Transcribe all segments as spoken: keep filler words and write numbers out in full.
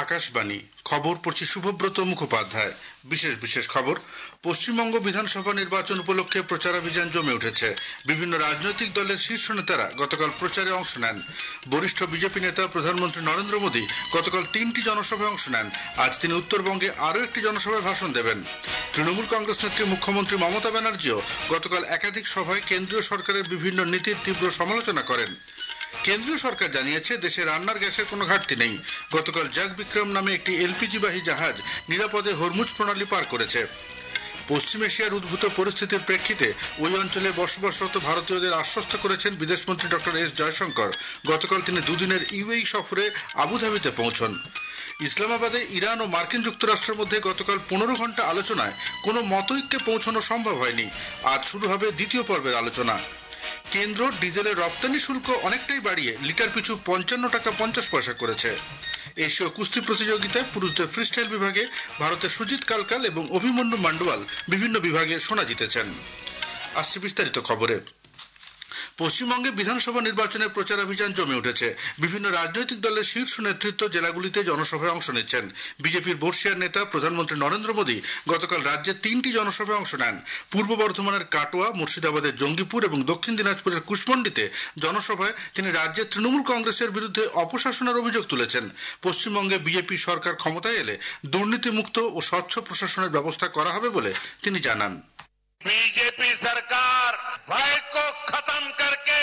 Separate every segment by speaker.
Speaker 1: আকাশবাণী খবর পড়ছি শুভব্রত মুখোপাধ্যায়। বিশেষ বিশেষ খবর, পশ্চিমবঙ্গ বিধানসভা নির্বাচন উপলক্ষে প্রচারাভিযান জমে উঠেছে। বিভিন্ন রাজনৈতিক দলের শীর্ষ নেতারা গতকাল প্রচারে অংশ নেন। বরিষ্ঠ বিজেপি নেতা প্রধানমন্ত্রী নরেন্দ্র মোদী গতকাল তিনটি জনসভায় অংশ নেন। আজ তিনি উত্তরবঙ্গে আরও একটি জনসভায় ভাষণ দেবেন। তৃণমূল কংগ্রেস নেত্রী মুখ্যমন্ত্রী মমতা ব্যানার্জিও গতকাল একাধিক সভায় কেন্দ্রীয় সরকারের বিভিন্ন নীতির তীব্র সমালোচনা করেন। কেন্দ্রীয় সরকার জানিয়েছে দেশে রান্নার গ্যাসের কোনো ঘাটতি নেই। গতকাল জাগ বিক্রম নামে একটি এলপিজিবাহী জাহাজ নিরাপদে হরমুজ প্রণালী পার করেছে। পশ্চিম এশিয়ার উদ্ভূত পরিস্থিতির প্রেক্ষিতে ওই অঞ্চলে বসবাসরত ভারতীয়দের আশ্বস্ত করেছেন বিদেশমন্ত্রী ডক্টর এস জয়শঙ্কর। গতকাল তিনি দুদিনের ইউএই সফরে আবুধাবিতে পৌঁছন। ইসলামাবাদে ইরান ও মার্কিন যুক্তরাষ্ট্রের মধ্যে গতকাল পনেরো ঘন্টা আলোচনায় কোনো মতৈক্যে পৌঁছানো সম্ভব হয়নি। আজ শুরু হবে দ্বিতীয় পর্বের আলোচনা। কেন্দ্র ডিজেলের রপ্তানি শুল্ক অনেকটাই বাড়িয়ে লিটার পিছু পঞ্চান্ন টাকা পঞ্চাশ পয়সা করেছে। এশীয় কুস্তি প্রতিযোগিতায় পুরুষদের ফ্রিস্টাইল বিভাগে ভারতের সুজিত কালকাল এবং অভিমন্যু মান্ডওয়াল বিভিন্ন বিভাগে সোনা জিতেছেন। আসছে বিস্তারিত খবরে। পশ্চিমবঙ্গে বিধানসভা নির্বাচনের প্রচারাভিযান জমে উঠেছে। বিভিন্ন রাজনৈতিক দলের শীর্ষ নেতৃত্ব জেলাগুলিতে জনসভায় অংশ নিচ্ছেন। বিজেপির বর্ষিয়ার নেতা প্রধানমন্ত্রী নরেন্দ্র মোদী গতকাল রাজ্যে তিনটি জনসভায় অংশ নেন। পূর্ব বর্ধমানের কাটোয়া, মুর্শিদাবাদের জঙ্গিপুর এবং দক্ষিণ দিনাজপুরের কুশমন্ডিতে জনসভায় তিনি রাজ্যে তৃণমূল কংগ্রেসের বিরুদ্ধে অপশাসনের অভিযোগ তুলেছেন। পশ্চিমবঙ্গে বিজেপি সরকার ক্ষমতায় এলে দুর্নীতিমুক্ত ও স্বচ্ছ প্রশাসনের ব্যবস্থা করা হবে বলে তিনি জানান।
Speaker 2: बीजेपी सरकार भय को खत्म करके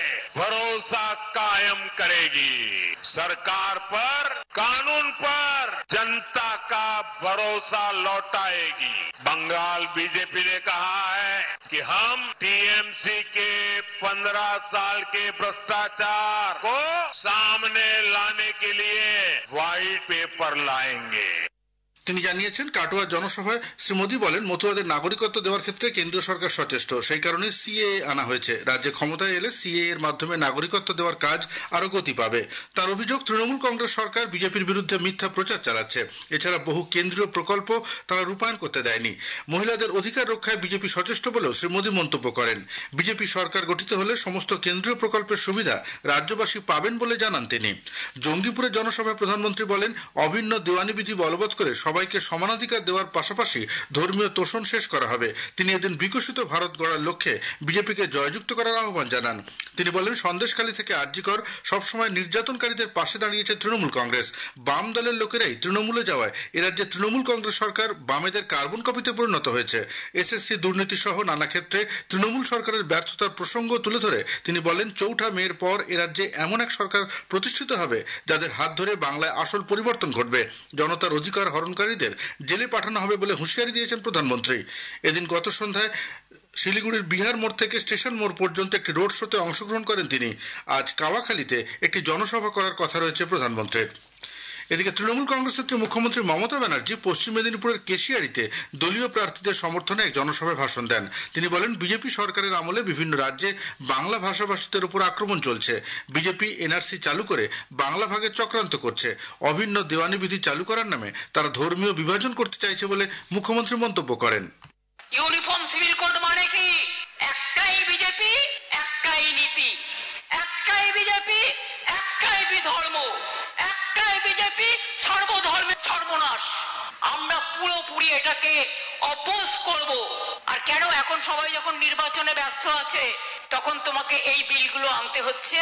Speaker 2: भरोसा कायम करेगी। सरकार पर, कानून पर जनता का भरोसा लौटाएगी। बंगाल बीजेपी ने कहा है कि हम टीएमसी के पंद्रह साल के भ्रष्टाचार को सामने लाने के लिए व्हाइट पेपर लाएंगे।
Speaker 1: তিনি জানিয়েছেন, কাটোয়া জনসভায় শ্রী মোদী বলেন, মতুয়াদের নাগরিকত্ব দেওয়ার ক্ষেত্রে কেন্দ্রীয় সরকার সচেষ্ট, সেই কারণে সিএএ আনা হয়েছে। রাজ্যে ক্ষমতায় এলে সিএএ এর মাধ্যমে নাগরিকত্ব দেওয়ার কাজ আরো গতি পাবে। তার অভিযোগ, তৃণমূল কংগ্রেস সরকার বিজেপির বিরুদ্ধে মিথ্যা প্রচার চালাচ্ছে। এছাড়া বহু কেন্দ্রীয় প্রকল্প তারা রূপায়ণ করতে দেয়নি। মহিলাদের অধিকার রক্ষায় বিজেপি সচেষ্ট বলেও শ্রী মোদী মন্তব্য করেন। বিজেপি সরকার গঠিত হলে সমস্ত কেন্দ্রীয় প্রকল্পের সুবিধা রাজ্যবাসী পাবেন বলে জানান তিনি। জঙ্গিপুরের জনসভায় প্রধানমন্ত্রী বলেন, অভিন্ন দেওয়ানি বিধি বলবৎ করে সবাইকে সমানাধিকার দেওয়ার পাশাপাশি ধর্মীয় তোষণ শেষ করা হবে। তিনি এদিন বিকশিত ভারত গড়ার লক্ষ্যে বিজেপিকে জয়যুক্ত করার আহ্বান জানান। তিনি বলেন, সন্দেশখালী থেকে আরজিকর সবসময় নির্যাতনকারীদের পাশে দাঁড়িয়েছে তৃণমূল কংগ্রেস। বাম দলের লোকেরাই তৃণমূলে যাওয়ায় এরাজ্যে তৃণমূল কংগ্রেস সরকার বামেদের কার্বন কপিতে পরিণত হয়েছে। এসএসসি দুর্নীতি সহ নানা ক্ষেত্রে তৃণমূল সরকারের ব্যর্থতার প্রসঙ্গ তুলে ধরে তিনি বলেন, চৌঠা মের পর এরাজ্যে এমন এক সরকার প্রতিষ্ঠিত হবে যাদের হাত ধরে বাংলায় আসল পরিবর্তন ঘটবে। জনতার অধিকার হরণকারীদের জেলে পাঠানো হবে বলে হুঁশিয়ারি দিয়েছেন প্রধানমন্ত্রী। এদিন গত সন্ধ্যায় শিলিগুড়ির বিহার মোড় থেকে স্টেশন মোড় পর্যন্ত একটি রোড শোতে অংশগ্রহণ করেন তিনি। আজ কাওয়াখালীতে একটি জনসভা করার কথা রয়েছে প্রধানমন্ত্রীর। এদিকে তৃণমূল কংগ্রেস নেত্রী মুখ্যমন্ত্রী মমতা ব্যানার্জি পশ্চিম মেদিনীপুরের কেশিয়ারিতে দলীয় প্রার্থীদের সমর্থনে এক জনসভায় ভাষণ দেন। তিনি বলেন, বিজেপি সরকারের আমলে বিভিন্ন রাজ্যে বাংলা ভাষাভাষীদের উপর আক্রমণ চলছে। বিজেপি এনআরসি চালু করে বাংলা ভাগের চক্রান্ত করছে। অভিন্ন দেওয়ানি বিধি চালু করার নামে তারা ধর্মীয় বিভাজন করতে চাইছে বলে মুখ্যমন্ত্রী মন্তব্য করেন।
Speaker 3: ইউনিফর্ম সিভিল কোড মানে কি? একটাই বিজেপি, একটাই নীতি, একটাই বিজেপি, একটাই বিধর্ম, একটাই বিজেপি, সর্বধর্মের সর্বনাশ। আমরা পুরোপুরি এটাকে অপোজ করব। আর কেন এখন সবাই যখন নির্বাচনে ব্যস্ত আছে তখন তোমাকে এই বিলগুলো আনতে হচ্ছে?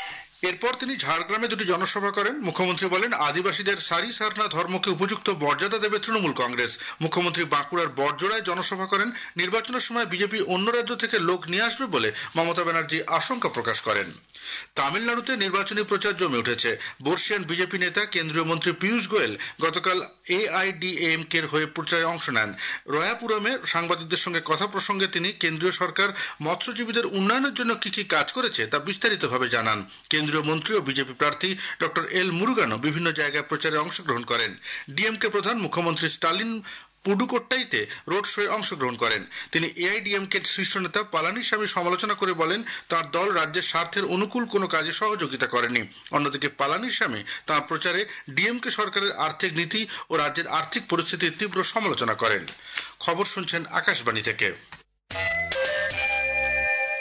Speaker 1: এরপর তিনি ঝাড়গ্রামে দুটি জনসভা করেন। মুখ্যমন্ত্রী বলেন, আদিবাসীদের সারি সারনা ধর্মকে উপযুক্ত মর্যাদা দেবে তৃণমূল কংগ্রেস। মুখ্যমন্ত্রী বাঁকুড়ার বড়জোড়ায় জনসভা করেন। নির্বাচনের সময় বিজেপি অন্য রাজ্য থেকে লোক নিয়ে আসবে বলে মমতা ব্যানার্জি আশঙ্কা প্রকাশ করেন। তামিলনাড়ুতে নির্বাচনী প্রচার জমে উঠেছে। বর্ষিয়ান বিজেপি নেতা কেন্দ্রীয় মন্ত্রী পীযূষ গোয়েল গতকাল এআইডিএমকে এর হয়ে প্রচারে অংশ নেন। রয়াপুরমে সাংবাদিকদের সঙ্গে কথা প্রসঙ্গে তিনি কেন্দ্রীয় সরকার মৎস্যজীবীদের উন্নয়নের জন্য কি কি কাজ করেছে তা বিস্তারিতভাবে জানান। কেন্দ্রীয় মন্ত্রী ও বিজেপি প্রার্থী ডক্টর এল মুরুগানও বিভিন্ন জায়গায় প্রচারে অংশগ্রহণ করেন। ডিএমকে প্রধান মুখ্যমন্ত্রী স্টালিন পুডুকোট্টাইতে রোড শোয়ে অংশগ্রহণ করেন। তিনি এআইডিএমকে শীর্ষ নেতা পালানিস্বামীর সমালোচনা করে বলেন, তার দল রাজ্যের স্বার্থের অনুকূল কোনো কাজে সহযোগিতা করেনি। অন্যদিকে পালানিস্বামী তার প্রচারে ডিএমকে সরকারের আর্থিক নীতি ও রাজ্যের আর্থিক পরিস্থিতির তীব্র সমালোচনা করেন। খবর শুনছেন আকাশবাণী থেকে।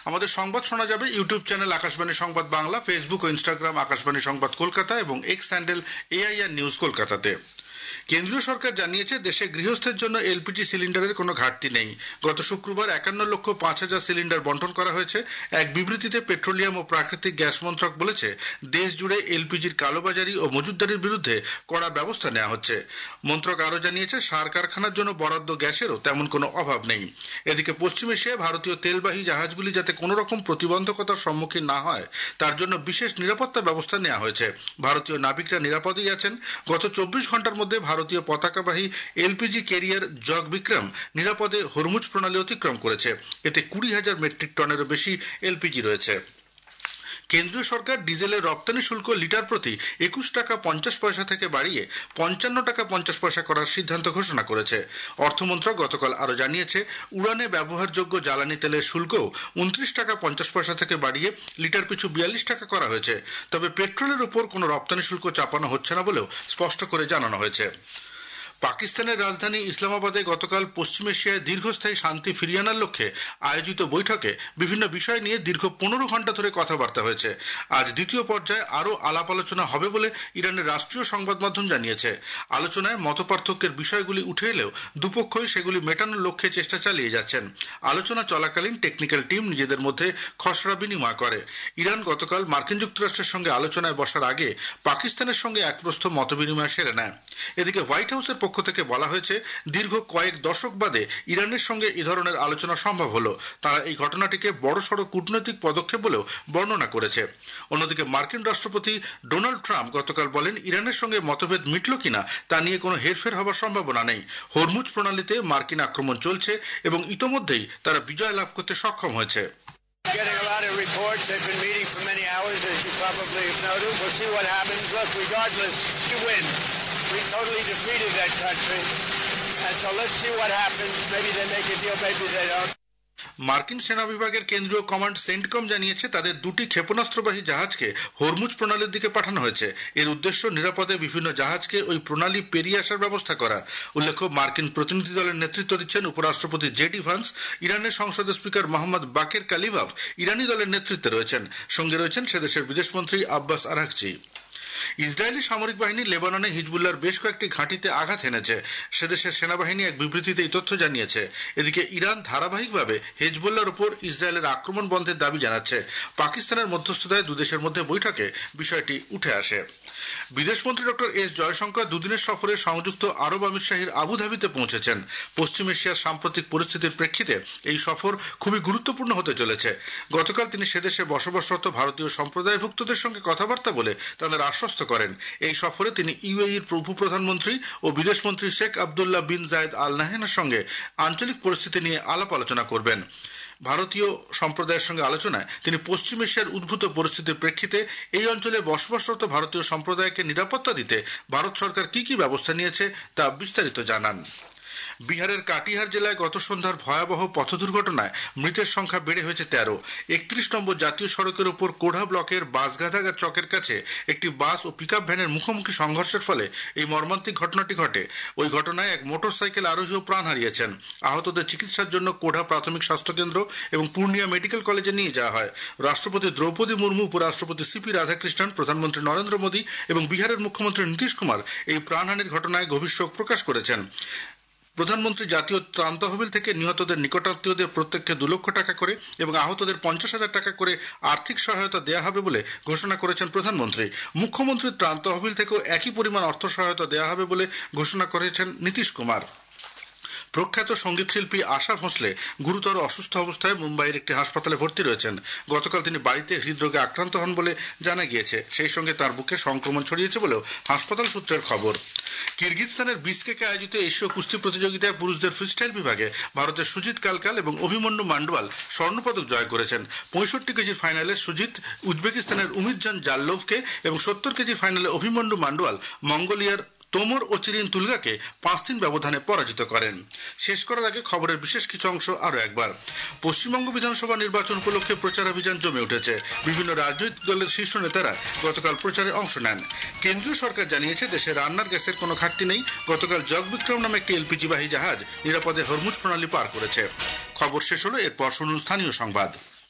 Speaker 1: আমাদের সংবাদ শোনা যাবে YouTube channel Akashvani Sangbad Bangla, Facebook ও ইনস্টাগ্রাম আকাশবাণী সংবাদ কলকাতা এবং এক্স হ্যান্ডেল এআইআর নিউজ কলকাতাতে। কেন্দ্রীয় সরকার জানিয়েছে দেশে গৃহস্থের জন্য এলপিজি সিলিন্ডারের কোনো ঘাটতি নেই। গত শুক্রবার একান্ন লক্ষ পাঁচ হাজার সিলিন্ডার বন্টন করা হয়েছে। এক বিবৃতিতে পেট্রোলিয়াম ও প্রাকৃতিক গ্যাস মন্ত্রক বলেছে দেশ জুড়ে এলপিজির কালোবাজারি ও মজুতদারির বিরুদ্ধে কড়া ব্যবস্থা নেওয়া হচ্ছে। মন্ত্রক আরও জানিয়েছে সার কারখানার জন্য বরাদ্দ গ্যাসেরও তেমন কোনো অভাব নেই। এদিকে পশ্চিম এশিয়ায় ভারতীয় তেলবাহী জাহাজগুলি যাতে কোনো রকম প্রতিবন্ধকতার সম্মুখীন না হয় তার জন্য বিশেষ নিরাপত্তা ব্যবস্থা নেওয়া হয়েছে। ভারতীয় নাবিকরা নিরাপদেই আছেন। গত চব্বিশ ঘন্টার মধ্যে ভারতীয় পতাকাবাহী এলপিজি ক্যারিয়ার জগ বিক্রম নিরাপদে হরমুজ প্রণালী অতিক্রম করেছে। এতে কুড়ি হাজার মেট্রিক টনেরও বেশি এলপিজি রয়েছে। কেন্দ্রীয় সরকার ডিজেলের রপ্তানি শুল্ক লিটার প্রতি একুশ টাকা পঞ্চাশ পয়সা থেকে বাড়িয়ে পঞ্চান্ন টাকা পঞ্চাশ পয়সা করার সিদ্ধান্ত ঘোষণা করেছে। অর্থমন্ত্রক গতকাল আরও জানিয়েছে উড়ানে ব্যবহারযোগ্য জ্বালানি তেলের শুল্কও উনত্রিশ টাকা পঞ্চাশ পয়সা থেকে বাড়িয়ে লিটার পিছু বিয়াল্লিশ টাকা করা হয়েছে। তবে পেট্রোলের উপর কোনো রপ্তানি শুল্ক চাপানো হচ্ছে না বলেও স্পষ্ট করে জানানো হয়েছে। পাকিস্তানের রাজধানী ইসলামাবাদে গতকাল পশ্চিম এশিয়ায় দীর্ঘস্থায়ী শান্তি ফিরিয়ে আনার লক্ষ্যে আয়োজিত বৈঠকে বিভিন্ন বিষয় নিয়ে দীর্ঘ পনেরো ঘন্টা ধরে কথাবার্তা হয়েছে। আজ দ্বিতীয় পর্যায়ে আরও আলাপ আলোচনা হবে বলে ইরানের রাষ্ট্রীয় সংবাদ মাধ্যম জানিয়েছে। আলোচনায় মতপার্থক্যের বিষয়গুলি উঠে এলেও দুপক্ষই সেগুলি মেটানোর লক্ষ্যে চেষ্টা চালিয়ে যাচ্ছেন। আলোচনা চলাকালীন টেকনিক্যাল টিম নিজেদের মধ্যে খসড়া বিনিময় করে। ইরান গতকাল মার্কিন যুক্তরাষ্ট্রের সঙ্গে আলোচনায় বসার আগে পাকিস্তানের সঙ্গে একপ্রস্থ মতবিনিময় সেরে নেয়। এদিকে হোয়াইট হাউসের পক্ষ থেকে বলা হয়েছে দীর্ঘ কয়েক দশক বাদে ইরানের সঙ্গে এই ধরনের আলোচনা সম্ভব হলো। তারা এই ঘটনাটিকে বড়সড় কূটনৈতিক পদক্ষেপ বলেও বর্ণনা করেছে। অন্যদিকে মার্কিন রাষ্ট্রপতি ডোনাল্ড ট্রাম্প গতকাল বলেন ইরানের সঙ্গে মতভেদ মিটল কিনা তা নিয়ে কোনো হেরফের হওয়ার সম্ভাবনা নেই। হরমুজ প্রণালীতে মার্কিন আক্রমণ চলছে এবং ইতোমধ্যেই তারা বিজয় লাভ করতে সক্ষম হয়েছে।
Speaker 4: Getting a lot of reports. They've been meeting for many hours, as you probably have noted. We'll see what happens. Look, regardless, we win. We totally defeated that country. And so let's see what happens. Maybe they make a deal, maybe they don't.
Speaker 1: মার্কিন সেনা বিভাগের কেন্দ্রীয় command CENTCOM জানিয়েছে তাদের দুটি ক্ষেপণাস্ত্রবাহী জাহাজকে Hormuz প্রণালীর দিকে পাঠানো হয়েছে। এর উদ্দেশ্য নিরাপদে বিভিন্ন জাহাজকে ওই প্রণালী পেরিয়ে আসার ব্যবস্থা করা। উল্লেখ্য মার্কিন প্রতিনিধি দলের নেতৃত্ব দিচ্ছেন উপরাষ্ট্রপতি জেডি ভান্স। ইরানের সংসদের স্পিকার মোহাম্মদ বাকের কালিবাফ ইরানি দলের নেতৃত্বে রয়েছেন। সঙ্গে রয়েছেন সেদেশের বিদেশমন্ত্রী আব্বাস আরাকচি। ইসরায়েলি সামরিক বাহিনী লেবাননে হিজবুল্লাহর বেশ কয়েকটি ঘাঁটিতে আঘাত হেনেছে। সেদেশের সেনাবাহিনী এক বিবৃতিতে এই তথ্য জানিয়েছে। এদিকে ইরান ধারাবাহিকভাবে হিজবুল্লাহর উপর ইসরায়েলের আক্রমণ বন্ধের দাবি জানাচ্ছে। পাকিস্তানের মধ্যস্থতায় দুদেশের মধ্যে বৈঠকে বিষয়টি উঠে আসে। বিদেশমন্ত্রী ডক্টর এস জয়শঙ্কর দুদিনের সফরে সংযুক্ত আরব আমিরশাহীর আবুধাবিতে পৌঁছেছেন। পশ্চিম এশিয়ার সাম্প্রতিক পরিস্থিতির প্রেক্ষিতে এই সফর খুবই গুরুত্বপূর্ণ হতে চলেছে। গতকাল তিনি সেদেশে বসবাসরত ভারতীয় সম্প্রদায়ভুক্তদের সঙ্গে কথাবার্তা বলে তাদের আশ্বস্ত করেন। এই সফরে তিনি ইউএইর উপপ্রধানমন্ত্রী ও বিদেশমন্ত্রী শেখ আবদুল্লাহ বিন জায়েদ আল নাহয়ানের সঙ্গে আঞ্চলিক পরিস্থিতি নিয়ে আলাপ আলোচনা করবেন। ভারতীয় সম্প্রদায়ের সঙ্গে আলোচনায় তিনি পশ্চিম এশিয়ার উদ্ভূত পরিস্থিতির প্রেক্ষিতে এই অঞ্চলে বসবাসরত ভারতীয় সম্প্রদায়কে নিরাপত্তা দিতে ভারত সরকার কি কি ব্যবস্থা নিয়েছে তা বিস্তারিত জানান। বিহারের কাটিহার জেলায় গত সন্ধ্যার ভয়াবহ পথ দুর্ঘটনায় মৃতের সংখ্যা বেড়ে হয়েছে তেরো। একত্রিশ নম্বর জাতীয় সড়কের উপর কোঢা ব্লকের বাসগাধা চকের কাছে একটি বাস ও পিকআপ ভ্যানের মুখোমুখি সংঘর্ষের ফলে এই মর্মান্তিক ঘটনাটি ঘটে। ওই ঘটনায় এক মোটর সাইকেল আরোহীও প্রাণ হারিয়েছেন। আহতদের চিকিৎসার জন্য কোঢা প্রাথমিক স্বাস্থ্যকেন্দ্র এবং পূর্ণিয়া মেডিকেল কলেজে নিয়ে যাওয়া হয়। রাষ্ট্রপতি দ্রৌপদী মুর্মু, উপরাষ্ট্রপতি সিপি রাধাকৃষ্ণন, প্রধানমন্ত্রী নরেন্দ্র মোদী এবং বিহারের মুখ্যমন্ত্রী নীতিশ কুমার এই প্রাণহানির ঘটনায় গভীর শোক প্রকাশ করেছেন। প্রধানমন্ত্রী জাতীয় ত্রাণ তহবিল থেকে নিহতদের নিকটাত্মীয়দের প্রত্যেককে দু লক্ষ টাকা করে এবং আহতদের পঞ্চাশ হাজার টাকা করে আর্থিক সহায়তা দেওয়া হবে বলে ঘোষণা করেছেন প্রধানমন্ত্রী। মুখ্যমন্ত্রীর ত্রাণ তহবিল থেকেও একই পরিমাণ অর্থ সহায়তা দেওয়া হবে বলে ঘোষণা করেছেন নীতিশ কুমার। প্রখ্যাত সঙ্গীতশিল্পী আশা ভোঁসলে গুরুতর অসুস্থ অবস্থায় মুম্বাইয়ের একটি হাসপাতালে ভর্তি রয়েছেন। গতকাল তিনি বাড়িতে হৃদরোগে আক্রান্ত হন বলে জানা গিয়েছে। সেই সঙ্গে তার বুকে সংক্রমণ ছড়িয়েছে বলেও হাসপাতাল সূত্রের খবর। কিরগিজস্তানের বিশকেকে আয়োজিত এশীয় কুস্তি প্রতিযোগিতায় পুরুষদের ফ্রিস্টাইল বিভাগে ভারতের সুজিত কালকাল এবং অভিমন্যু মান্ডওয়াল স্বর্ণপদক জয় করেছেন। পঁয়ষট্টি কেজির ফাইনালে সুজিত উজবেকিস্তানের উমিদজান জাল্লোভকে এবং সত্তর কেজির ফাইনালে অভিমন্যু মান্ডওয়াল মঙ্গোলিয়ার তোমর ও চিরিন তুলগাকে পাঁচ তিন ব্যবধানে পরাজিত করেন। শেষ করার আগে খবরের বিশেষ কিছু অংশ আরও একবার। পশ্চিমবঙ্গ বিধানসভা নির্বাচন উপলক্ষে প্রচারাভিযান জমে উঠেছে। বিভিন্ন রাজনৈতিক দলের শীর্ষ নেতারা গতকাল প্রচারে অংশ নেন। কেন্দ্রীয় সরকার জানিয়েছে দেশে রান্নার গ্যাসের কোনো ঘাটতি নেই। গতকাল জগ বিক্রম নামে একটি এলপিজিবাহী জাহাজ নিরাপদে হরমুজ প্রণালী পার করেছে। খবর শেষ হলো, এরপর শুনুন স্থানীয় সংবাদ।